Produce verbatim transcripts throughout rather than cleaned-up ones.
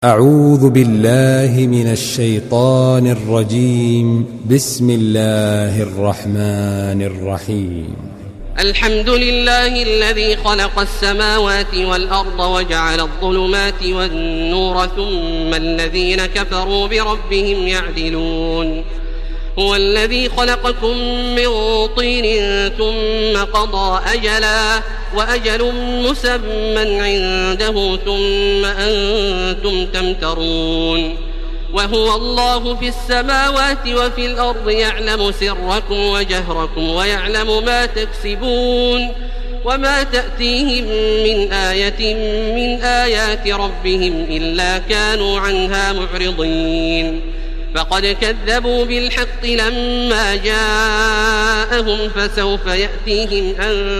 أعوذ بالله من الشيطان الرجيم. بسم الله الرحمن الرحيم. الحمد لله الذي خلق السماوات والأرض وجعل الظلمات والنور ثم الذين كفروا بربهم يعدلون. هو الذي خلقكم من طين ثم قضى أجلا وأجل مسمى عنده ثم أنتم تمترون. وهو الله في السماوات وفي الأرض يعلم سركم وجهركم ويعلم ما تكسبون وما تأتيهم من آية من آيات ربهم إلا كانوا عنها معرضين. فقد كذبوا بالحق لما جاءهم فسوف يأتيهم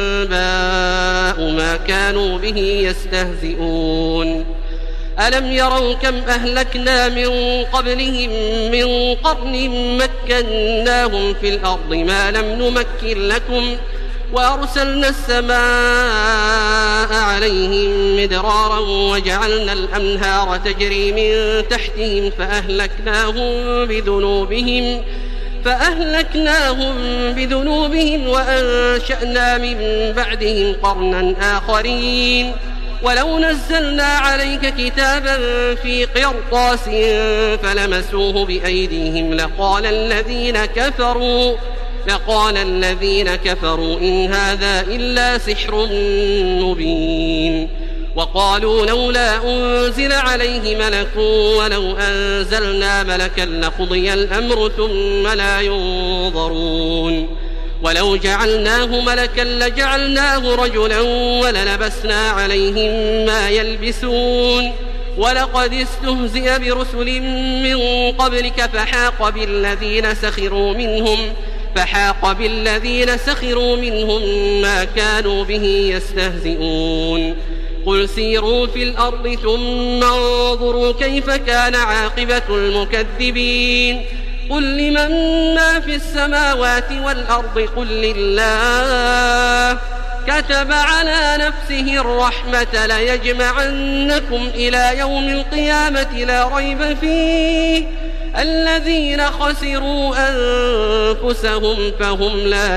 أنباء ما كانوا به يستهزئون. ألم يروا كم أهلكنا من قبلهم من قرن مكناهم في الأرض ما لم نمكن لكم وأرسلنا السماء عليهم مدرارا وجعلنا الأنهار تجري من تحتهم فأهلكناهم بذنوبهم فأهلكناهم بذنوبهم وأنشأنا من بعدهم قرنا آخرين. ولو نزلنا عليك كتابا في قرطاس فلمسوه بأيديهم لقال الذين كفروا لقال الذين كفروا إن هذا إلا سحر مبين. وقالوا لولا أنزل عليه ملك ولو أنزلنا ملكا لقضي الأمر ثم لا ينظرون. ولو جعلناه ملكا لجعلناه رجلا وللبسنا عليهم ما يلبسون. ولقد استهزئ برسل من قبلك فحاق بالذين سخروا منهم فحاق بالذين سخروا منهم ما كانوا به يستهزئون. قل سيروا في الأرض ثم انظروا كيف كان عاقبة المكذبين. قل لمن ما في السماوات والأرض قل لله كتب على نفسه الرحمة ليجمعنكم إلى يوم القيامة لا ريب فيه الذين خسروا أنفسهم فهم لا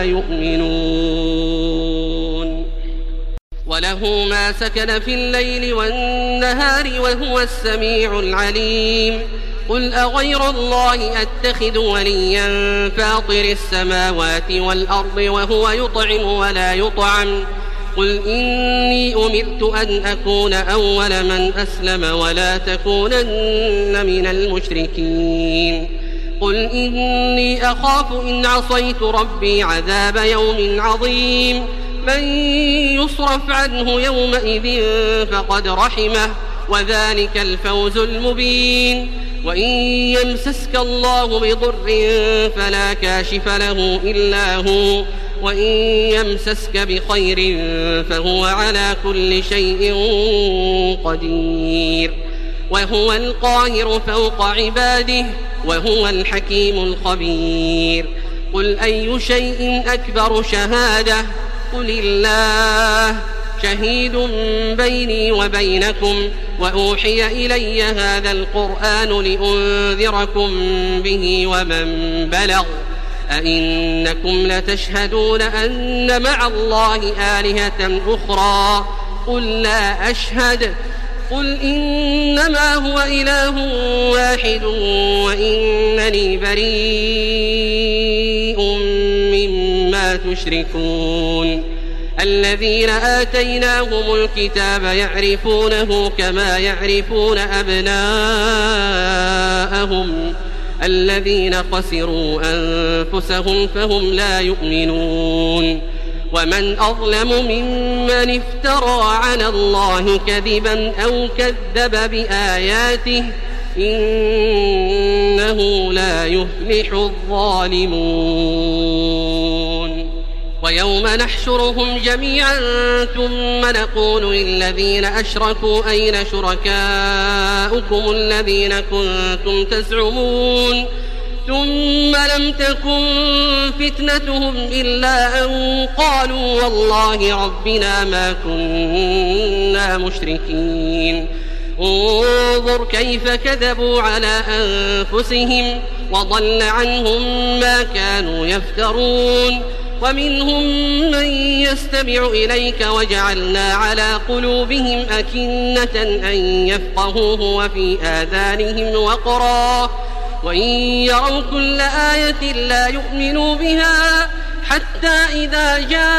يؤمنون. وله ما سكن في الليل والنهار وهو السميع العليم. قل أغير الله أتخذ وليا فاطر السماوات والأرض وهو يطعم ولا يطعم. قل إني أمرت أن أكون أول من أسلم ولا تكونن من المشركين. قل إني أخاف إن عصيت ربي عذاب يوم عظيم. من يصرف عنه يومئذ فقد رحمه وذلك الفوز المبين. وإن يمسسك الله بضر فلا كاشف له إلا هو وإن يمسسك بخير فهو على كل شيء قدير. وهو القاهر فوق عباده وهو الحكيم الخبير. قل أي شيء أكبر شهادة قل الله شهيد بيني وبينكم وأوحي إلي هذا القرآن لأنذركم به ومن بلغ. أئنكم لتشهدون أن مع الله آلهة أخرى قل لا أشهد. قل إنما هو إله واحد وإنني بريء مما تشركون. الذين آتيناهم الكتاب يعرفونه كما يعرفون أبناءهم الذين خسروا أنفسهم فهم لا يؤمنون. ومن أظلم ممن افترى على الله كذبا أو كذب بآياته إنه لا يفلح الظالمون. ويوم نحشرهم جميعا ثم نقول للذين أشركوا أين شركاؤكم الذين كنتم تزعمون ثم لم تكن فتنتهم إلا أن قالوا والله ربنا ما كنا مشركين. انظر كيف كذبوا على أنفسهم وضل عنهم ما كانوا يفترون ومنهم من يستمع إليك وجعلنا على قلوبهم أكنة أن يفقهوه وفي آذانهم وقرا وإن يروا كل آية لا يؤمنوا بها حتى إذا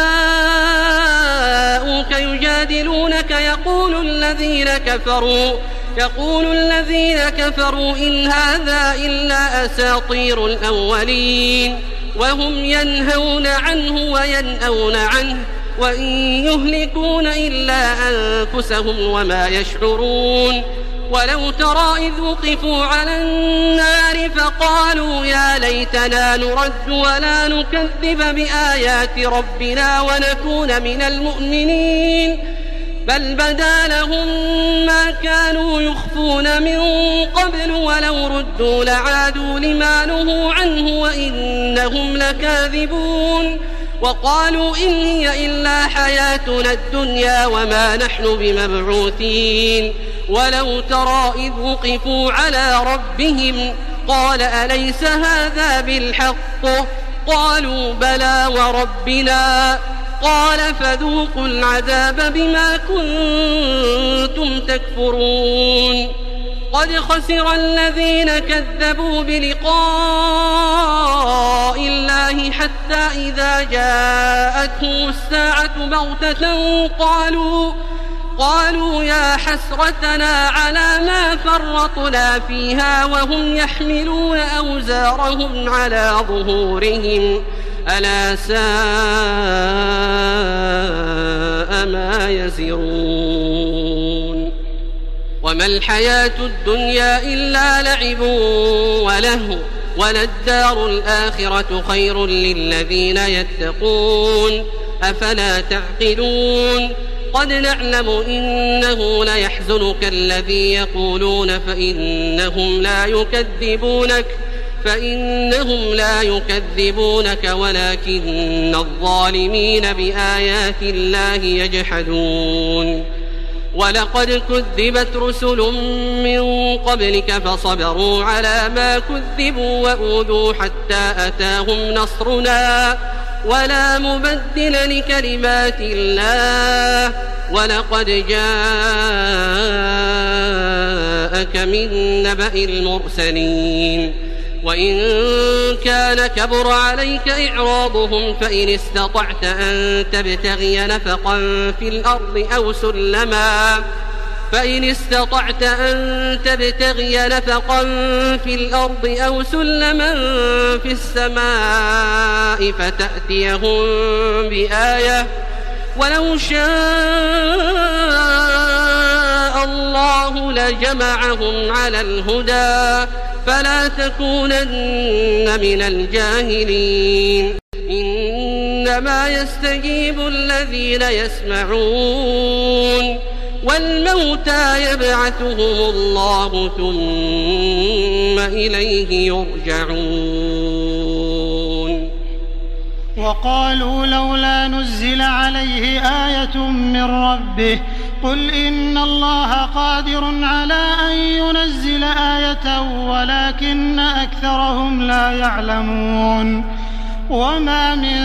جاءوك يجادلونك يقول الذين كفروا يقول الذين كفروا إن هذا إلا أساطير الأولين وهم ينهون عنه وينأون عنه وإن يهلكون إلا أنفسهم وما يشعرون ولو ترى إذ وقفوا على النار فقالوا يا ليتنا نرد ولا نكذب بآيات ربنا ونكون من المؤمنين بل بدا لهم ما كانوا يخفون من قبل ولو ردوا لعادوا لما نهوا عنه وإنهم لكاذبون وقالوا إن هي إلا حياتنا الدنيا وما نحن بمبعوثين ولو ترى إذ وقفوا على ربهم قال أليس هذا بالحق قالوا بلى وربنا قال فذوقوا العذاب بما كنتم تكفرون قد خسر الذين كذبوا بلقاء الله حتى إذا جاءتهم الساعة بغتة قالوا قالوا يا حسرتنا على ما فرطنا فيها وهم يحملون أوزارهم على ظهورهم ألا ساء ما يزرون وما الحياة الدنيا إلا لعب ولهو وللدار الآخرة خير للذين يتقون أفلا تعقلون قد نعلم إنه ليحزنك الذي يقولون فإنهم لا يكذبونك فإنهم لا يكذبونك ولكن الظالمين بآيات الله يجحدون ولقد كذبت رسل من قبلك فصبروا على ما كذبوا وأوذوا حتى أتاهم نصرنا ولا مبدل لكلمات الله ولقد جاءك من نبأ المرسلين وإن كان كبر عليك إعراضهم فإن استطعت أن تبتغي نفقا في الأرض أو سلما فإن استطعت أن تبتغي نفقا في الأرض أو سلما في السماء فتأتيهم بآية ولو شاء الله لجمعهم على الهدى فلا تكونن من الجاهلين إنما يستجيب الذين يسمعون والموتى يبعثهم الله ثم إليه يرجعون وقالوا لولا نزل عليه آية من ربه قل إن الله قادر على أن ينزل آية ولكن أكثرهم لا يعلمون وما من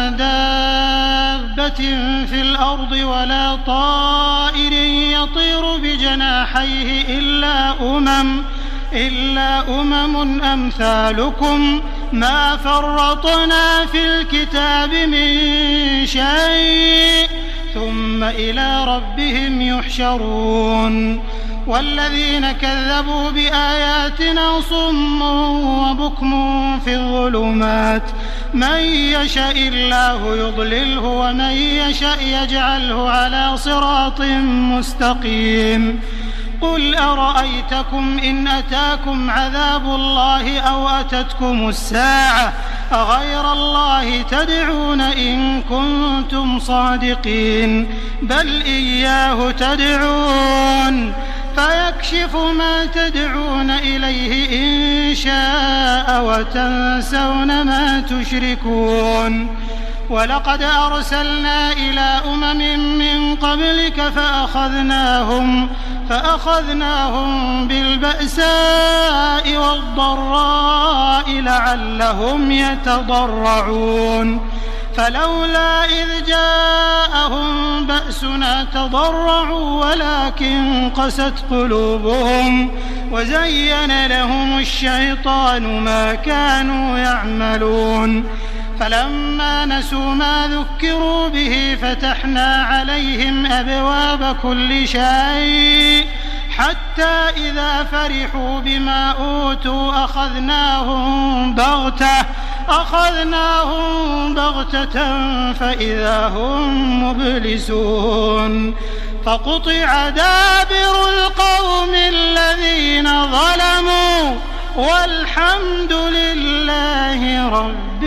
دابة في الأرض ولا طائر يطير بجناحيه إلا أمم إلا أمم أمثالكم ما فرطنا في الكتاب من شيء ثم إلى ربهم يحشرون والذين كذبوا بآياتنا صم وبكم في الظلمات من يشاء الله يضلله ومن يشاء يجعله على صراط مستقيم قل أرأيتكم إن أتاكم عذاب الله أو أتتكم الساعة أغير الله تدعون إن كنتم صادقين بل إياه تدعون فيكشف ما تدعون إليه إن شاء وتنسون ما تشركون ولقد أرسلنا إلى أمم من قبلك فأخذناهم, فأخذناهم بالبأساء والضراء لعلهم يتضرعون فلولا إذ جاءهم بأسنا تضرعوا ولكن قست قلوبهم وزين لهم الشيطان ما كانوا يعملون فلما نسوا ما ذكروا به فتحنا عليهم أبواب كل شيء حتى إذا فرحوا بما أوتوا أخذناهم بغتة أخذناهم بغتة فإذا هم مبلسون فقطع دابر القوم الذين ظلموا والحمد لله رب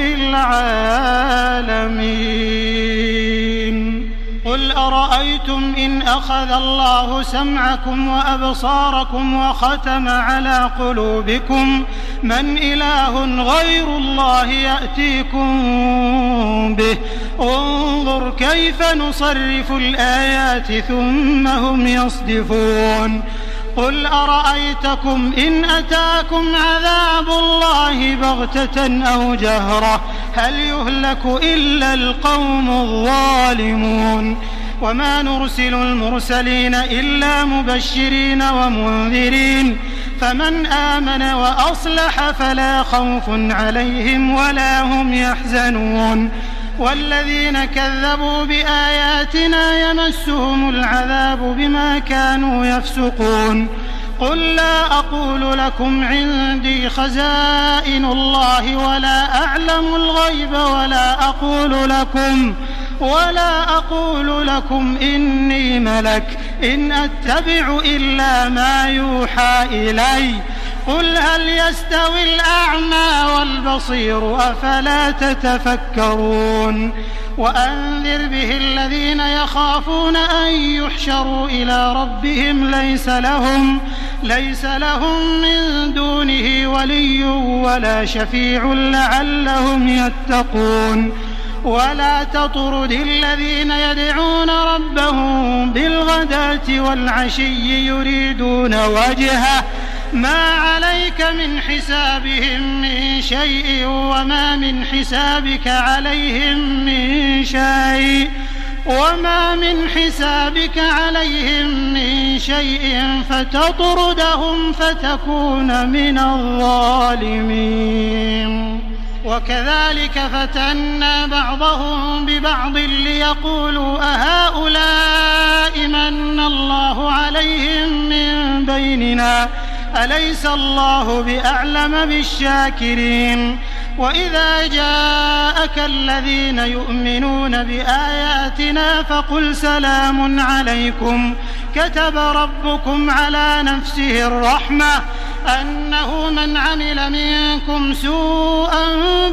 العالمين. قل أرأيتم إن أخذ الله سمعكم وأبصاركم وختم على قلوبكم من إله غير الله يأتيكم به انظر كيف نصرف الآيات ثم هم يصدفون. قل أرأيتكم إن أتاكم عذاب الله بغتة أو جهرة هل يهلك إلا القوم الظالمون وما نرسل المرسلين إلا مبشرين ومنذرين فمن آمن وأصلح فلا خوف عليهم ولا هم يحزنون والذين كذبوا بآياتنا يمسهم العذاب بما كانوا يفسقون. قل لا أقول لكم عندي خزائن الله ولا أعلم الغيب ولا أقول لكم ولا أقول لكم إني ملك إن أتبع إلا ما يوحى إلي قل هل يستوي الأعمى والبصير أفلا تتفكرون. وأنذر به الذين يخافون أن يحشروا إلى ربهم ليس لهم ليس لهم من دونه ولي ولا شفيع لعلهم يتقون. ولا تطرد الذين يدعون ربهم بالغداة والعشي يريدون وجهه ما عليك من حسابهم من شيء وما من حسابك عليهم من شيء وما من حسابك عليهم من شيء فتطردهم فتكون من الظالمين. وكذلك فتنا بعضهم ببعض ليقولوا أهؤلاء من الله عليهم من بيننا أليس الله بأعلم بالشاكرين. وإذا جاءك الذين يؤمنون بآياتنا فقل سلام عليكم كتب ربكم على نفسه الرحمة أنه من عمل منكم سوءا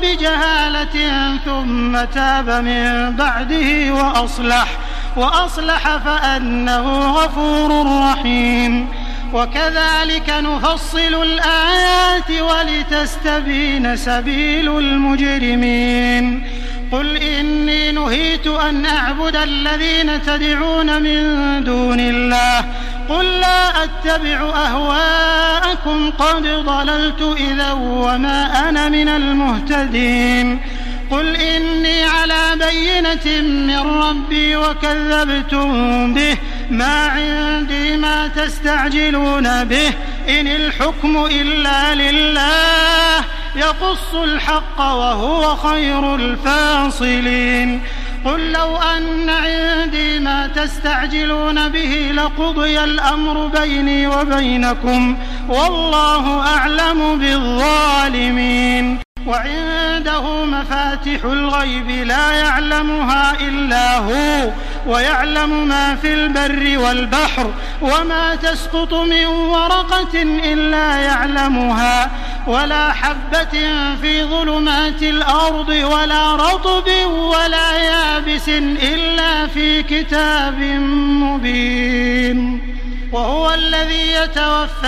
بجهالة ثم تاب من بعده وأصلح وأصلح فأنه غفور رحيم. وكذلك نفصل الآيات ولتستبين سبيل المجرمين. قل إني نهيت أن أعبد الذين تدعون من دون الله قل لا أتبع أهواءكم قد ضللت إذا وما أنا من المهتدين. قل إني على بينة من ربي وكذبتم به ما عندي ما تستعجلون به إن الحكم إلا لله يقص الحق وهو خير الفاصلين. قل لو أن عندي ما تستعجلون به لقضي الأمر بيني وبينكم والله أعلم بالظالمين. وعنده مفاتح الغيب لا يعلمها إلا هو ويعلم ما في البر والبحر وما تسقط من ورقة إلا يعلمها ولا حبة في ظلمات الأرض ولا رطب ولا يابس إلا في كتاب مبين. وهو الذي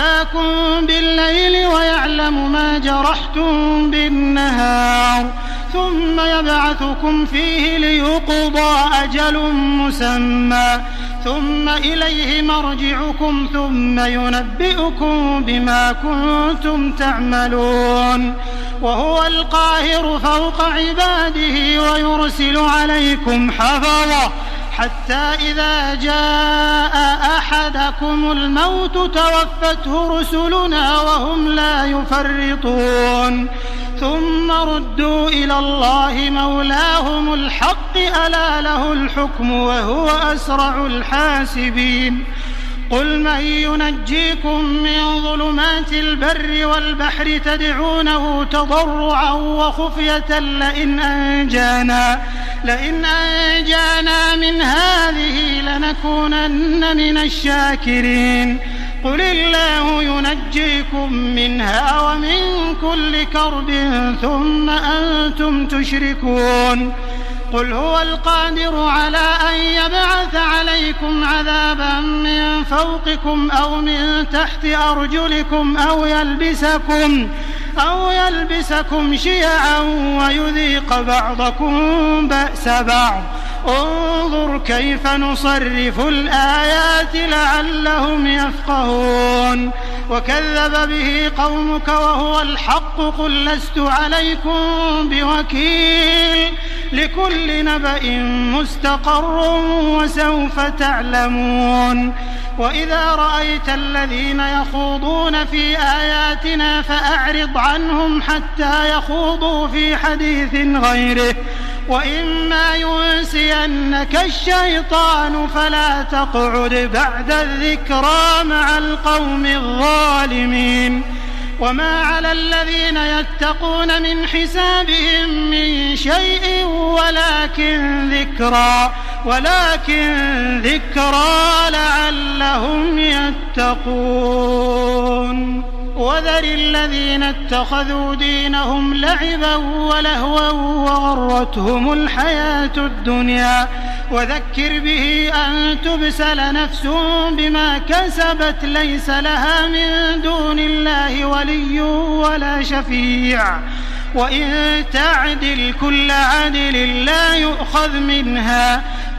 يتوفاكم بالليل ويعلم ما جرحتم بالنهار ثم يبعثكم فيه ليقضى أجل مسمى ثم إليه مرجعكم ثم ينبئكم بما كنتم تعملون وهو القاهر فوق عباده ويرسل عليكم حفظة حتى إذا جاء أحدكم الموت توفته رسلنا وهم لا يفرطون ثم ردوا إلى الله مولاهم الحق ألا له الحكم وهو أسرع الحاسبين قل من ينجيكم من ظلمات البر والبحر تدعونه تضرعا وخفية لئن أنجانا لئن أنجانا من هذه لنكونن من الشاكرين قل الله ينجيكم منها ومن كل كرب ثم أنتم تشركون قل هو القادر على أن يبعث عليكم عذابا من فوقكم أو من تحت أرجلكم أو يلبسكم أو يلبسكم شيعا ويذيق بعضكم بأس بعض انظر كيف نصرف الآيات لعلهم يفقهون وكذب به قومك وهو الحق قل لست عليكم بوكيل لكل نبأ مستقر وسوف تعلمون وإذا رأيت الذين يخوضون في آياتنا فأعرض عنهم حتى يخوضوا في حديث غيره وإما ينسينك الشيطان فلا تقعد بعد الذكرى مع القوم الظالمين وما على الذين يتقون من حسابهم من شيء ولكن ذكرى ولكن ذكرى لعلهم يتقون وذر الذين اتخذوا دينهم لعبا ولهوا وغرتهم الحياة الدنيا وذكر به أن تبسل نفس بما كسبت ليس لها من دون الله ولي ولا شفيع وإن تعدل كل عدل لا يؤخذ منها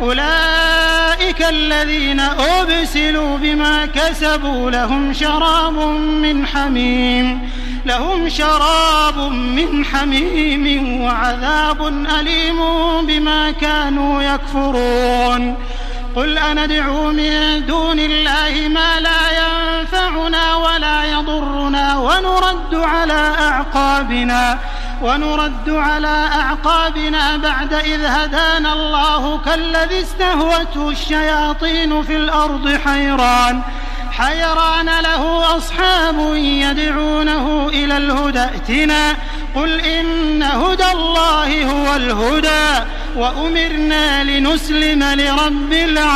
أولئك الذين أبسلوا بما كسبوا لهم شراب من حميم لهم شراب من حميم وعذاب أليم بما كانوا يكفرون قل أندعو من دون الله ما لا ينفعنا ولا يضرنا ونرد على أعقابنا ونرد على أعقابنا بعد إذ هدانا الله كالذي استهوته الشياطين في الأرض حيران حيران له أصحاب يدعونه إلى الهدى ائتنا قل إن هدى الله هو الهدى وأمرنا لنسلم لرب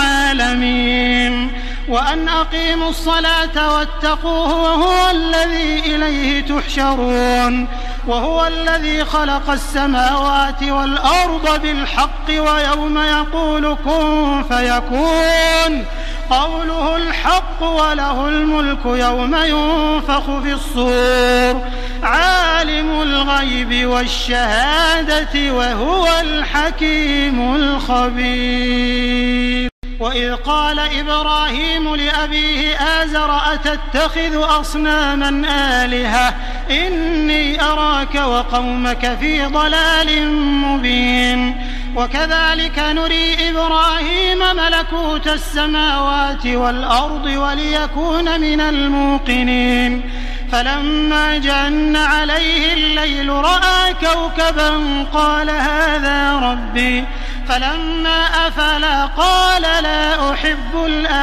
العالمين وأن أقيموا الصلاة واتقوه وهو الذي إليه تحشرون وهو الذي خلق السماوات والأرض بالحق ويوم يقول كن فيكون قوله الحق وله الملك يوم ينفخ في الصور عالم الغيب والشهادة وهو الحكيم الخبير وإذ قال إبراهيم لأبيه آزر أتتخذ أصناما آلهة إني أراك وقومك في ضلال مبين وكذلك نري إبراهيم ملكوت السماوات والأرض وليكون من الموقنين فلما جن عليه الليل رأى كوكبا قال هذا ربي فلما أفل قال لا أحب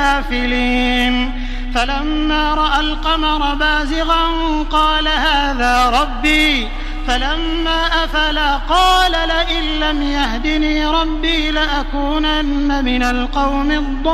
الآفلين فلما رأى القمر بازغا قال هذا ربي فلما أفل قال لئن لم يهدني ربي لأكونن من القوم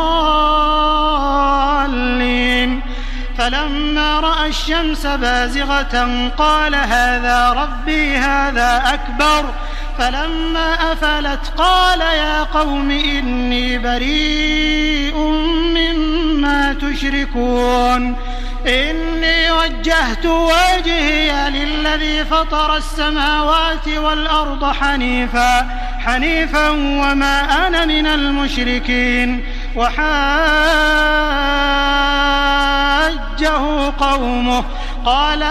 الضالين فلما رأى الشمس بازغة قال هذا ربي هذا أكبر فلما أفلت قال يا قوم إني بريء مما ما تشركون إني وجهت وجهي للذي فطر السماوات والأرض حنيفا حنيفا وما أنا من المشركين وحاجه قومه قال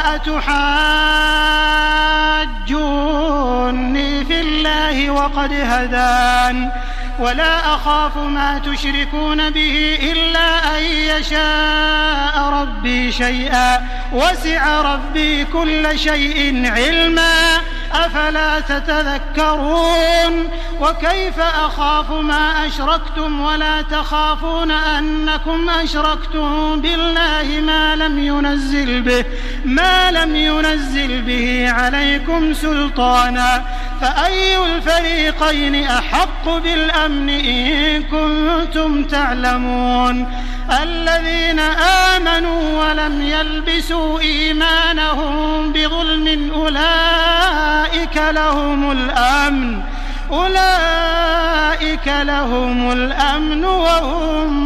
أتحاجوني في الله وقد هدان ولا أخاف ما تشركون به إلا أن يشاء ربي شيئا وسع ربي كل شيء علما أفلا تتذكرون وكيف أخاف ما أشركتم ولا تخافون أنكم أشركتم بالله ما لم ينزل به ما لم ينزل به عليكم سلطانا فأي الفريقين أحق بالأمن إن كنتم تعلمون الذين آمنوا ولم يلبسوا إيمانهم بظلم أولئك لهم الأمن أولئك لهم الأمن وهم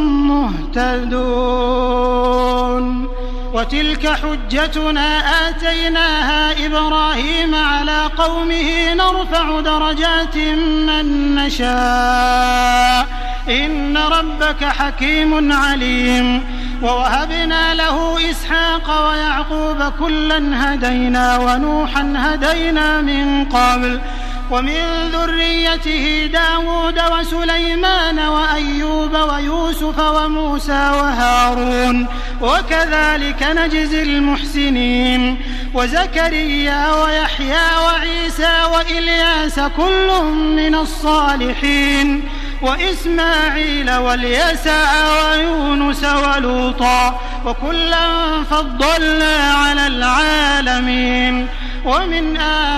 مهتدون وتلك حجتنا آتيناها إبراهيم على قومه نرفع درجات من نشاء إن ربك حكيم عليم ووهبنا له إسحاق ويعقوب كلا هدينا ونوحا هدينا من قبل ومن ذريته داود وسليمان وأيوب ويوسف وموسى وهارون وكذلك نجزي المحسنين وزكريا ويحيى وعيسى وإلياس كل من الصالحين وإسماعيل واليسع ويونس ولوطا وكلا فضلنا على العالمين ومن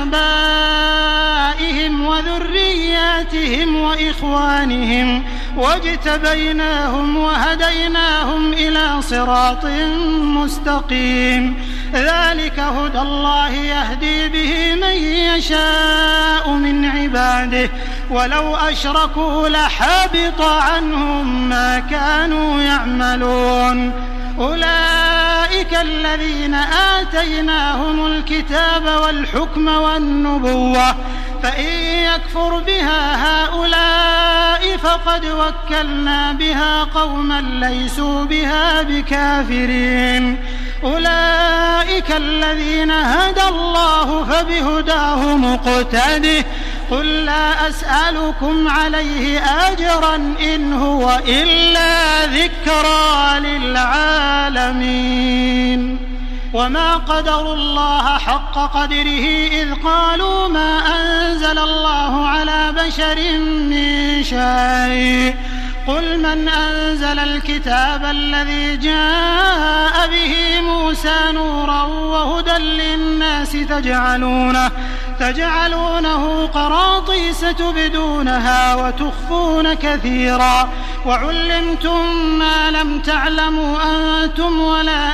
آبائهم وذرياتهم وإخوانهم واجتبيناهم وهديناهم إلى صراط مستقيم ذلك هدى الله يهدي به من يشاء من عباده ولو أشركوا لحبط عنهم ما كانوا يعملون أولئك الذين آتيناهم الكتاب والحكم والنبوة فإن يكفر بها هؤلاء فقد وكلنا بها قوما ليسوا بها بكافرين أولئك الذين هدى الله فبهداه مقتده قل لا أسألكم عليه أجرا إن هو إلا ذكرى للعالمين وما قدروا الله حق قدره إذ قالوا ما أنزل الله على بشر من شيء قل من أنزل الكتاب الذي جاء به موسى نورا وهدى للناس تجعلونه تجعلونه قراطيس تبدونها وتخفون كثيرا وعلمتم ما لم تعلموا أنتم ولا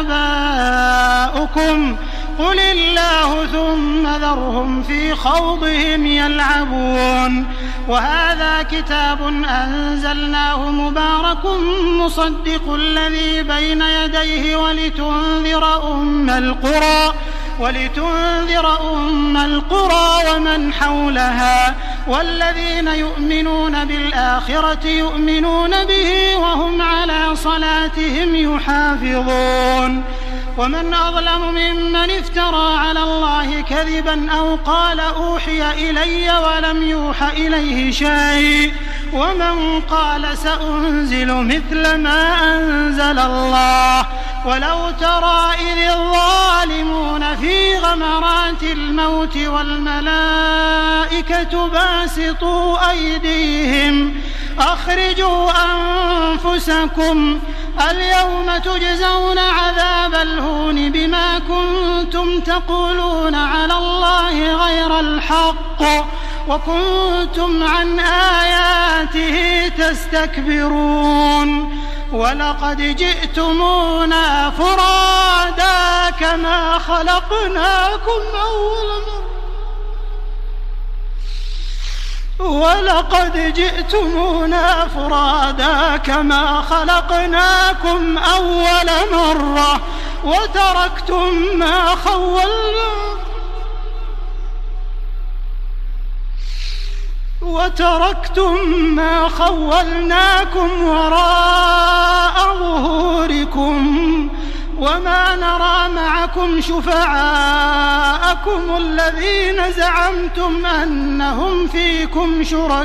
آباؤكم قل الله ثم ذرهم في خوضهم يلعبون وهذا كتاب أنزلناه مبارك مصدق الذي بين يديه ولتنذر أم القرى ولتنذر أم القرى ومن حولها والذين يؤمنون بالآخرة يؤمنون به وهم على صلاتهم يحافظون ومن أظلم ممن افترى على الله كذبا أو قال أوحي إلي ولم يوح إليه شيء ومن قال سأنزل مثل ما أنزل الله ولو ترى إذ الظالمون في غمرات الموت والملائكة باسطوا أيديهم أخرجوا أنفسكم اليوم تجزون عذاب الهون بما كنتم تقولون على الله غير الحق وكنتم عن آياته تستكبرون ولقد جئتمونا فرادا كما خلقناكم أول مرة ولقد جئتمونا فرادا كما خلقناكم أول مرة وتركتم ما خولناكم وتركتم ما خولناكم وراء ظهوركم وما نرى معكم شفعاءكم الذين زعمتم أنهم فيكم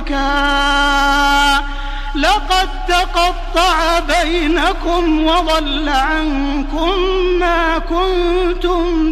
شركاء لقد تقطع بينكم وضل عنكم ما كنتم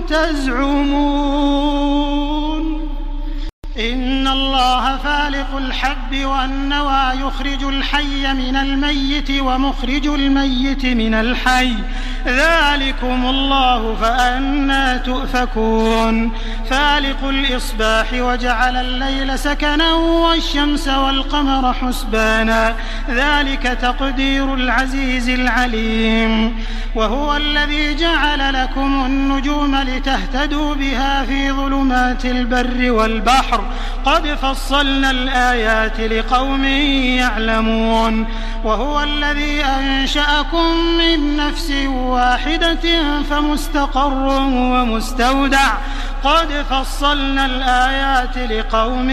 تزعمون إن الله فالق الحب والنوى يخرج الحي من الميت ومخرج الميت من الحي ذلكم الله فأنى تؤفكون فالق الإصباح وجعل الليل سكنا والشمس والقمر حسبانا ذلك تقدير العزيز العليم وهو الذي جعل لكم النجوم لتهتدوا بها في ظلمات البر والبحر قد فصلنا الآيات لقوم يعلمون وهو الذي أنشأكم من نفس واحدة فمستقر ومستودع قد فصلنا الآيات لقوم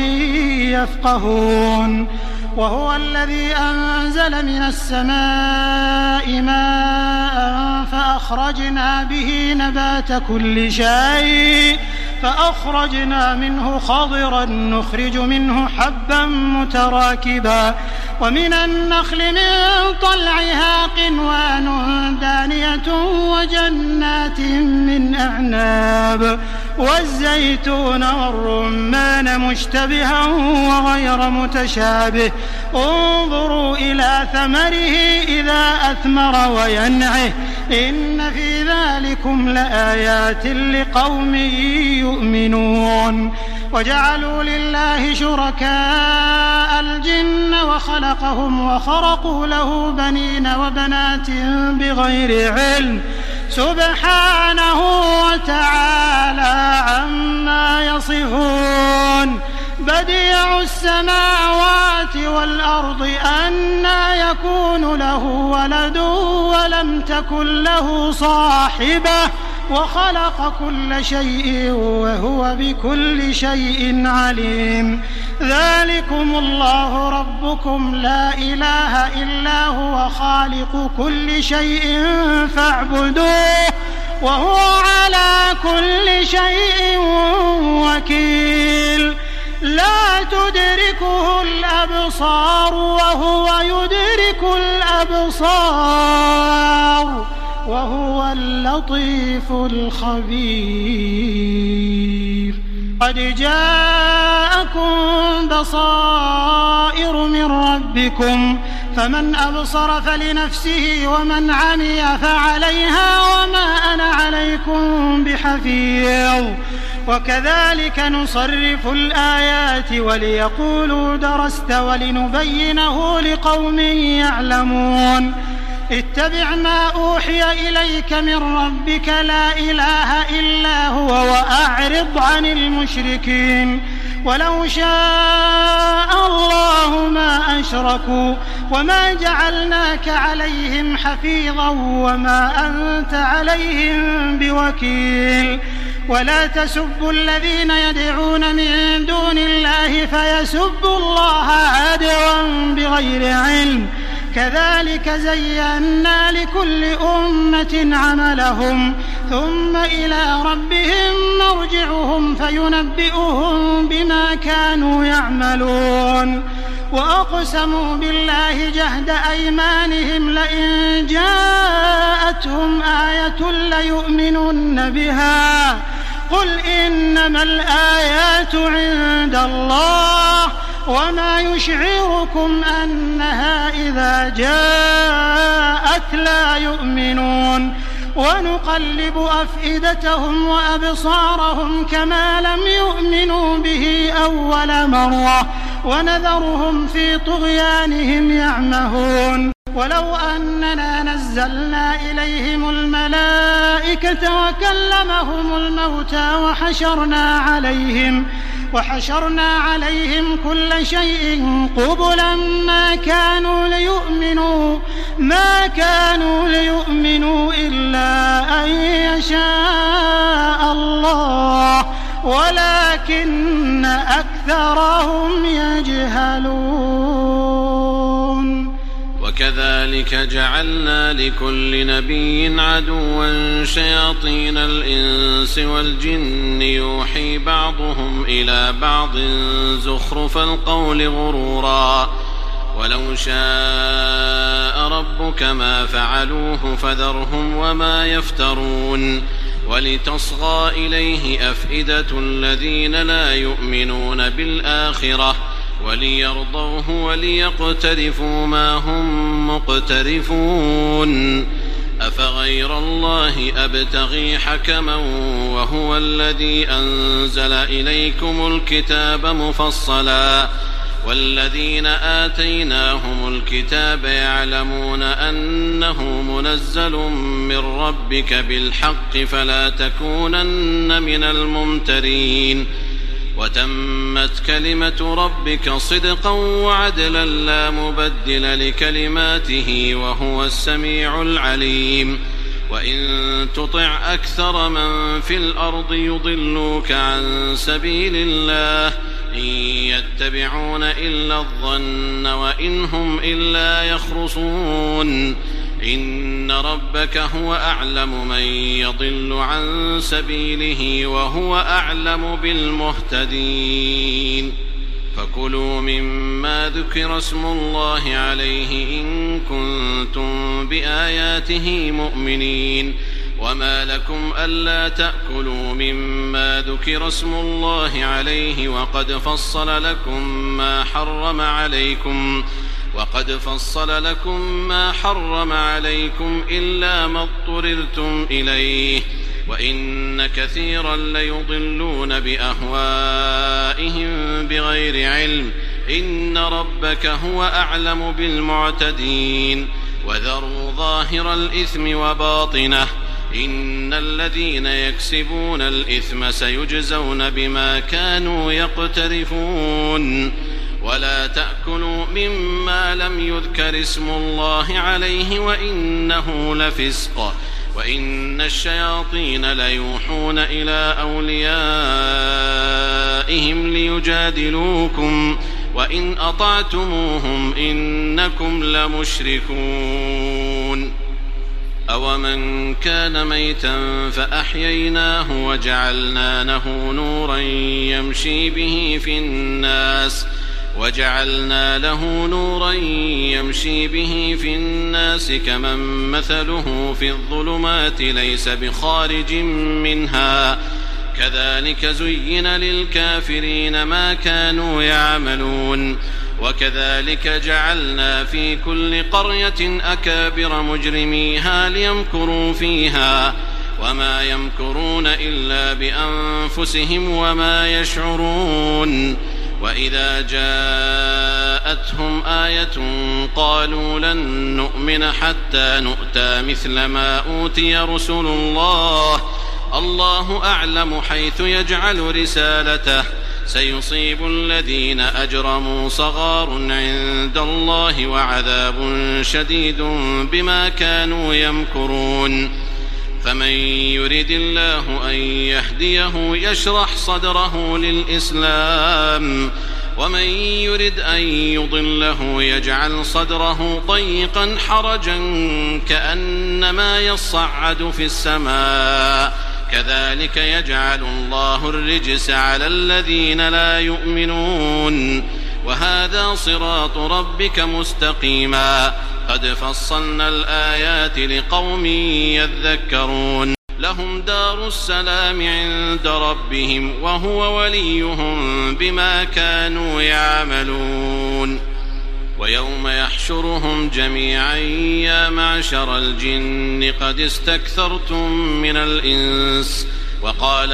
يفقهون وهو الذي أنزل من السماء ماء فأخرجنا به نبات كل شيء فأخرجنا منه خضرا نخرج منه حبا متراكبا ومن النخل من طلعها قنوان دانية وجنات من أعناب والزيتون والرمان مشتبها وغير متشابه انظروا إلى ثمره إذا أثمر وينعه إن في ذلكم لآيات لقوم يؤمنون وجعلوا لله شركاء الجن وخلقهم وخرقوا له بنين وبنات بغير علم سبحانه وتعالى عما يصفون بديع السماوات والأرض أنى يكون له ولد ولم تكن له صاحبة وخلق كل شيء وهو بكل شيء عليم ذلكم الله ربكم لا إله إلا هو خالق كل شيء فاعبدوه وهو على كل شيء وكيل لا تدركه الأبصار وهو يدرك الأبصار وهو اللطيف الخبير قد جاءكم بصائر من ربكم فمن أبصر فلنفسه ومن عمي فعليها وما أنا عليكم بحفيظ وكذلك نصرف الآيات وليقولوا درست ولنبينه لقوم يعلمون اتبع ما أوحي إليك من ربك لا إله إلا هو وأعرض عن المشركين ولو شاء الله ما أشركوا وما جعلناك عليهم حفيظا وما أنت عليهم بوكيل ولا تسبوا الذين يدعون من دون الله فيسبوا الله عدوا بغير علم كذلك زينا لكل أمة عملهم ثم إلى ربهم مرجعهم فينبئهم بما كانوا يعملون وأقسموا بالله جهد أيمانهم لئن جاءتهم آية ليؤمنن بها قل إنما الآيات عند الله وما يشعركم أنها إذا جاءت لا يؤمنون ونقلب أفئدتهم وأبصارهم كما لم يؤمنوا به أول مرة ونذرهم في طغيانهم يعمهون ولو أننا نزلنا إليهم الملائكة وكلمهم الموتى وحشرنا عليهم وحشرنا عليهم كل شيء قبلا ما كانوا ليؤمنوا ما كانوا ليؤمنوا إلا أن يشاء الله ولكن أكثرهم يجهلون. وكذلك جعلنا لكل نبي عدوا شياطين الإنس والجن يوحي بعضهم إلى بعض زخرف القول غرورا ولو شاء ربك ما فعلوه فذرهم وما يفترون ولتصغى إليه أفئدة الذين لا يؤمنون بالآخرة وليرضوه وليقترفوا ما هم مقترفون أفغير الله أبتغي حكما وهو الذي أنزل إليكم الكتاب مفصلا والذين آتيناهم الكتاب يعلمون أنه منزل من ربك بالحق فلا تكونن من الممترين وتمت كلمة ربك صدقا وعدلا لا مبدل لكلماته وهو السميع العليم وإن تطع أكثر من في الأرض يضلوك عن سبيل الله إن يتبعون إلا الظن وإن هم إلا يخرصون إن ربك هو أعلم من يضل عن سبيله وهو أعلم بالمهتدين فكلوا مما ذكر اسم الله عليه إن كنتم بآياته مؤمنين وما لكم ألا تأكلوا مما ذكر اسم الله عليه وقد فصل لكم ما حرم عليكم وقد فصل لكم ما حرم عليكم إلا ما اضطررتم إليه وإن كثيرا ليضلون بأهوائهم بغير علم إن ربك هو أعلم بالمعتدين وذروا ظاهر الإثم وباطنه إن الذين يكسبون الإثم سيجزون بما كانوا يقترفون ولا تأكلوا مما لم يذكر اسم الله عليه وإنه لفسق وإن الشياطين ليوحون إلى أوليائهم ليجادلوكم وإن أطعتموهم إنكم لمشركون أومن كان ميتا فأحييناه وجعلنا له نورا يمشي به في الناس وجعلنا له نورا يمشي به في الناس كمن مثله في الظلمات ليس بخارج منها كذلك زين للكافرين ما كانوا يعملون وكذلك جعلنا في كل قرية أكابر مجرميها ليمكروا فيها وما يمكرون إلا بأنفسهم وما يشعرون وإذا جاءتهم آية قالوا لن نؤمن حتى نؤتى مثل ما أوتي رسل الله الله أعلم حيث يجعل رسالته سيصيب الذين أجرموا صغار عند الله وعذاب شديد بما كانوا يمكرون فمن يرد الله أن يهديه يشرح صدره للإسلام ومن يرد أن يضله يجعل صدره ضيقا حرجا كأنما يصعد في السماء كذلك يجعل الله الرجس على الذين لا يؤمنون وهذا صراط ربك مستقيما قد فصلنا الآيات لقوم يذكرون لهم دار السلام عند ربهم وهو وليهم بما كانوا يعملون ويوم يحشرهم جميعا يا معشر الجن قد استكثرتم من الإنس وقال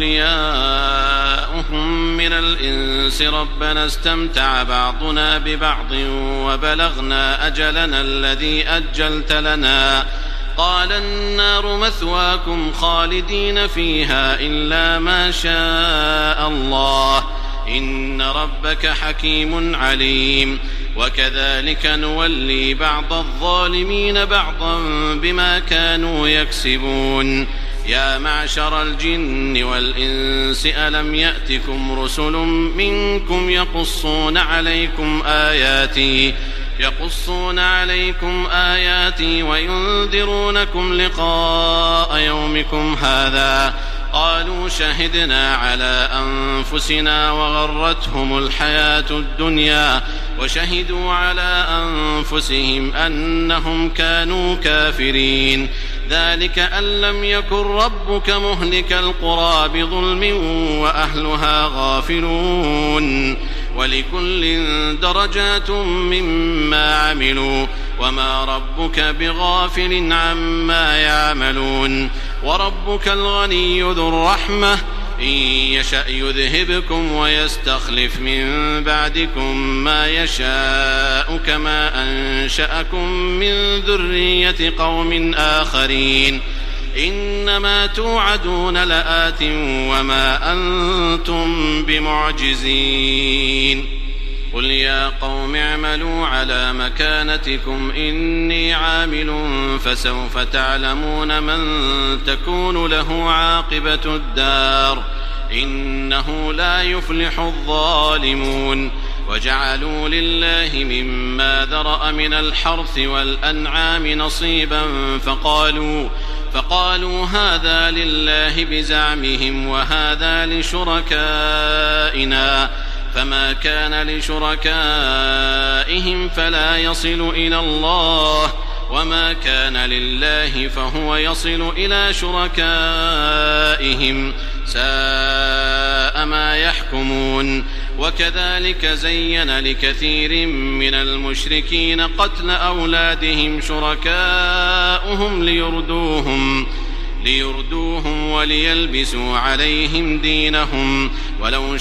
أولياؤهم من الإنس ربنا استمتع بعضنا ببعض وبلغنا أجلنا الذي أجلت لنا قال النار مثواكم خالدين فيها إلا ما شاء الله إن ربك حكيم عليم وكذلك نولي بعض الظالمين بعضا بما كانوا يكسبون يا معشر الجن والإنس ألم يأتكم رسل منكم يقصون عليكم آياتي يقصون عليكم آياتي وينذرونكم لقاء يومكم هذا قالوا شهدنا على أنفسنا وغرتهم الحياة الدنيا وشهدوا على أنفسهم أنهم كانوا كافرين ذلك أن لم يكن ربك مهلك القرى بظلم وأهلها غافلون ولكل درجات مما عملوا وما ربك بغافل عما يعملون وربك الغني ذو الرحمة إن يشأ يذهبكم ويستخلف من بعدكم ما يشاء كما أنشأكم من ذرية قوم آخرين إنما توعدون لآت وما أنتم بمعجزين قل يا قوم اعملوا على مكانتكم إني عامل فسوف تعلمون من تكون له عاقبة الدار إنه لا يفلح الظالمون وجعلوا لله مما ذرأ من الحرث والأنعام نصيبا فقالوا فقالوا هذا لله بزعمهم وهذا لشركائنا فما كان لشركائهم فلا يصل إلى الله وما كان لله فهو يصل إلى شركائهم ساء ما يحكمون وكذلك زين لكثير من المشركين قتل أولادهم شركاؤهم ليردوهم ليردوهم وليلبسوا عليهم دينهم ولو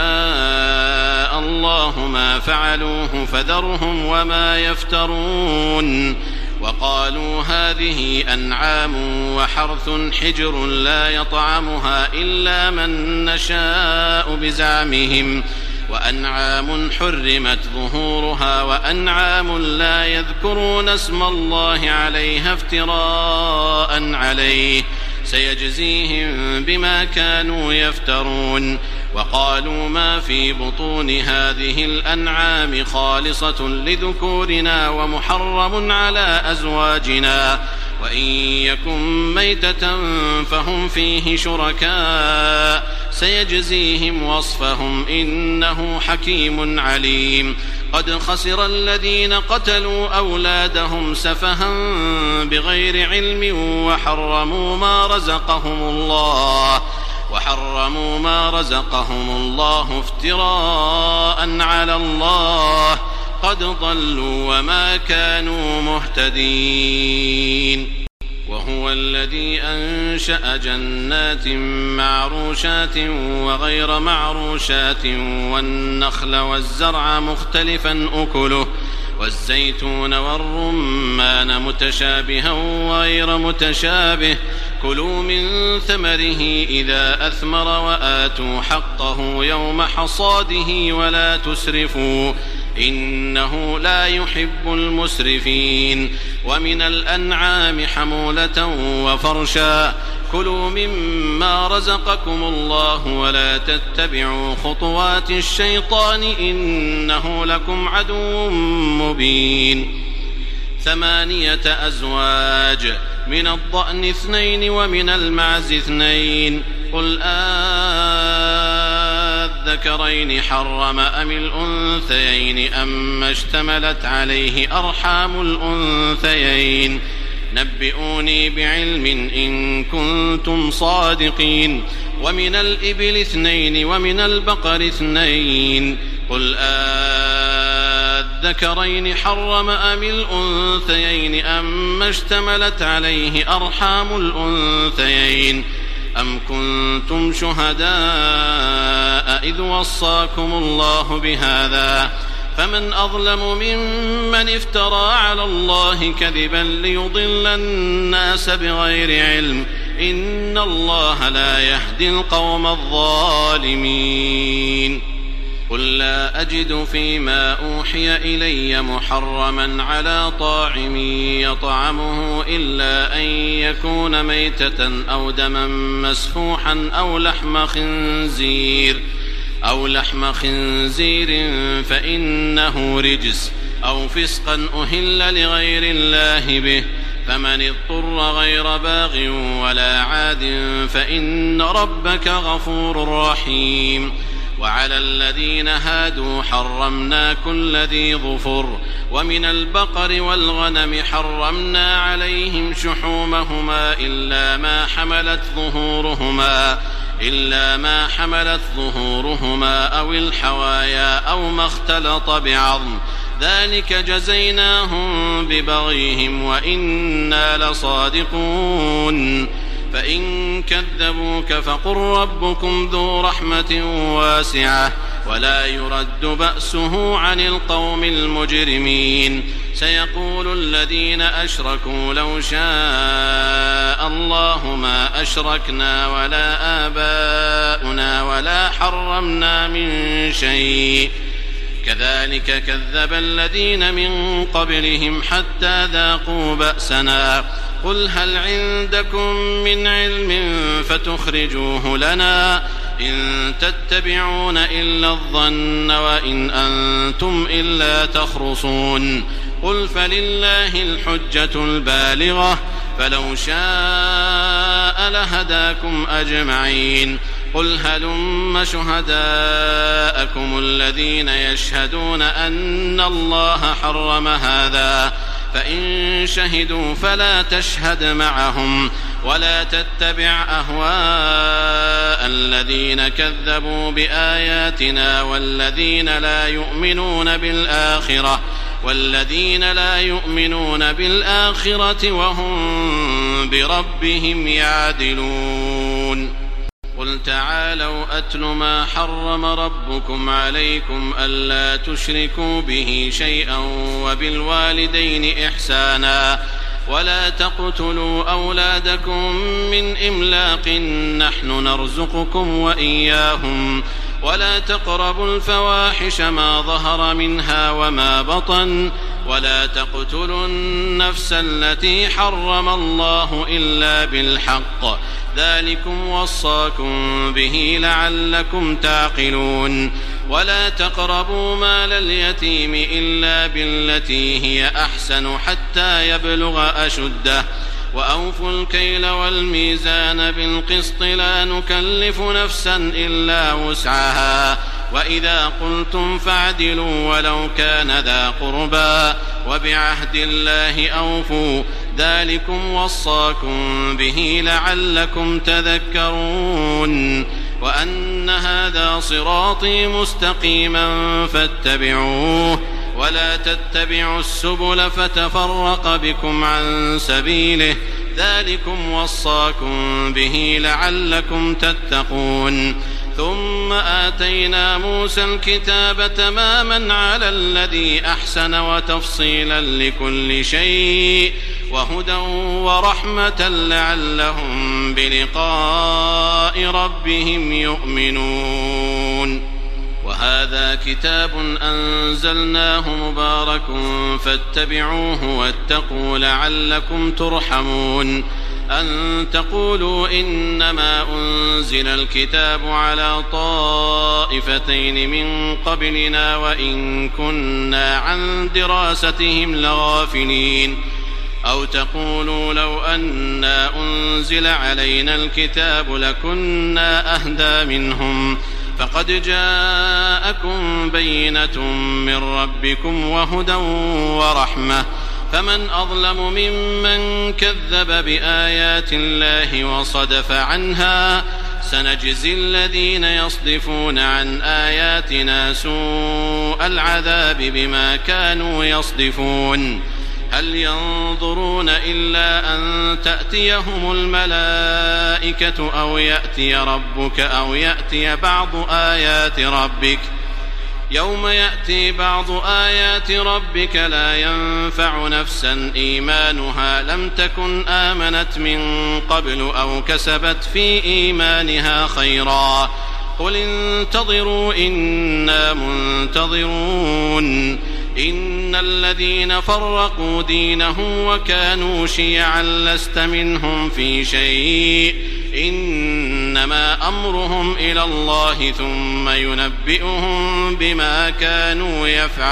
شاء الله ما فعلوه فذرهم وما يفترون وقالوا هذه أنعام وحرث حجر لا يطعمها إلا من نشاء بزعمهم وأنعام حرمت ظهورها وأنعام لا يذكرون اسم الله عليها افتراء عليه سيجزيهم بما كانوا يفترون وقالوا ما في بطون هذه الأنعام خالصة لذكورنا ومحرم على أزواجنا وإن يكن ميتة فهم فيه شركاء سيجزيهم وصفهم إنه حكيم عليم قد خسر الذين قتلوا أولادهم سفها بغير علم وحرموا ما رزقهم الله وحرموا ما رزقهم الله افتراء على الله قد ضلوا وما كانوا مهتدين وهو الذي أنشأ جنات معروشات وغير معروشات والنخل والزرع مختلفا أكله والزيتون والرمان متشابها وغير متشابه كلوا من ثمره إذا أثمر وآتوا حقه يوم حصاده ولا تسرفوا إنه لا يحب المسرفين ومن الأنعام حمولة وفرشا كلوا مما رزقكم الله ولا تتبعوا خطوات الشيطان إنه لكم عدو مبين ثمانية أزواج من الضأن اثنين ومن المعز اثنين قل آذكرين حرم أم الأنثيين أما اشتملت عليه أرحام الأنثيين نبئوني بعلم إن كنتم صادقين ومن الإبل اثنين ومن البقر اثنين قل آذكرين حرم أم الأنثيين أما اشتملت عليه أرحام الأنثيين أم كنتم شهداء إذ وصاكم الله بهذا فمن أظلم ممن افترى على الله كذبا ليضل الناس بغير علم إن الله لا يهدي القوم الظالمين قل لا أجد فيما أوحي إلي محرما على طاعم يطعمه إلا أن يكون ميتة أو دما مسفوحا أو لحم خنزير أو لحم خنزير فإنه رجس أو فسقا أهل لغير الله به فمن اضطر غير باغ ولا عاد فإن ربك غفور رحيم وعلى الذين هادوا حرمنا كل ذي ظفر ومن البقر والغنم حرمنا عليهم شحومهما إلا ما حملت ظهورهما إلا ما حملت ظهورهما أو الحوايا أو ما اختلط بعظم ذلك جزيناهم ببغيهم وإنا لصادقون فإن كذبوك فقل ربكم ذو رحمة واسعة ولا يرد بأسه عن القوم المجرمين سيقول الذين أشركوا لو شاء الله ما أشركنا ولا آباؤنا ولا حرمنا من شيء كذلك كذب الذين من قبلهم حتى ذاقوا بأسنا قل هل عندكم من علم فتخرجوه لنا إن تتبعون إلا الظن وإن أنتم إلا تخرصون قل فلله الحجة البالغة فلو شاء لهداكم أجمعين قل هلم شهداءكم الذين يشهدون أن الله حرم هذا فإن شهدوا فلا تشهد معهم ولا تتبع أهواء الذين كذبوا بآياتنا والذين لا يؤمنون بالآخرة والذين لا يؤمنون بالآخرة وهم بربهم يعدلون قل تعالوا أتل ما حرم ربكم عليكم ألا تشركوا به شيئا وبالوالدين إحسانا ولا تقتلوا أولادكم من إملاق نحن نرزقكم وإياهم ولا تقربوا الفواحش ما ظهر منها وما بطن ولا تقتلوا النفس التي حرم الله إلا بالحق ذلكم وصاكم به لعلكم تعقلون ولا تقربوا مال اليتيم إلا بالتي هي أحسن حتى يبلغ أشده وأوفوا الكيل والميزان بالقسط لا نكلف نفسا إلا وسعها وإذا قلتم فاعدلوا ولو كان ذا قربى وبعهد الله أوفوا ذلكم وصاكم به لعلكم تذكرون وأن هذا صراطي مستقيما فاتبعوه ولا تتبعوا السبل فتفرق بكم عن سبيله ذلكم وصاكم به لعلكم تتقون ثم آتينا موسى الكتاب تماما على الذي أحسن وتفصيلا لكل شيء وهدى ورحمة لعلهم بلقاء ربهم يؤمنون وهذا كتاب أنزلناه مبارك فاتبعوه واتقوا لعلكم ترحمون أن تقولوا إنما أنزل الكتاب على طائفتين من قبلنا وإن كنا عن دراستهم لغافلين أو تقولوا لو أنا أنزل علينا الكتاب لكنا أهدى منهم فقد جاءكم بينة من ربكم وهدى ورحمة فمن أظلم ممن كذب بآيات الله وصدف عنها سنجزي الذين يصدفون عن آياتنا سوء العذاب بما كانوا يصدفون هل ينظرون إلا أن تأتيهم الملائكة أو يأتي ربك أو يأتي بعض آيات ربك يوم يأتي بعض آيات ربك لا ينفع نفسا إيمانها لم تكن آمنت من قبل أو كسبت في إيمانها خيرا قل انتظروا إنا منتظرون إن الذين فرقوا دينهم وكانوا شيعا لست منهم في شيء إنما أمرهم إلى الله ثم ينبئهم بما كانوا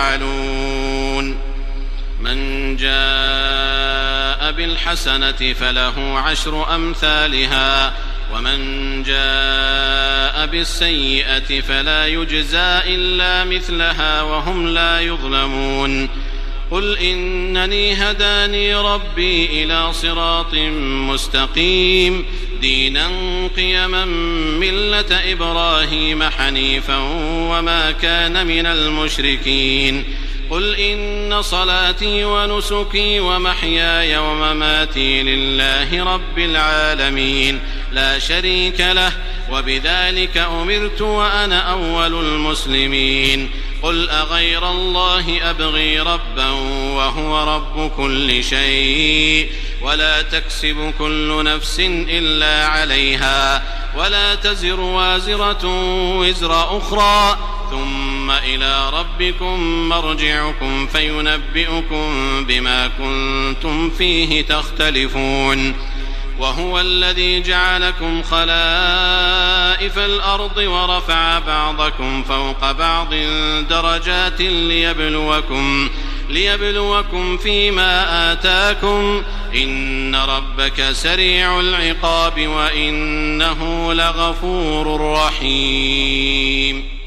يفعلون من جاء بالحسنة فله عشر أمثالها ومن جاء بالسيئة فلا يجزى إلا مثلها وهم لا يظلمون قل إنني هداني ربي إلى صراط مستقيم دينا قيما ملة إبراهيم حنيفا وما كان من المشركين قل إن صلاتي ونسكي ومحياي ومماتي لله رب العالمين لا شريك له وبذلك أمرت وأنا أول المسلمين قل أغير الله أبغي ربا وهو رب كل شيء ولا تكسب كل نفس إلا عليها ولا تزر وازرة وزر أخرى ثم إلى ربكم مرجعكم فينبئكم بما كنتم فيه تختلفون وهو الذي جعلكم خلائف الأرض ورفع بعضكم فوق بعض درجات ليبلوكم, ليبلوكم فيما آتاكم إن ربك سريع العقاب وإنه لغفور رحيم.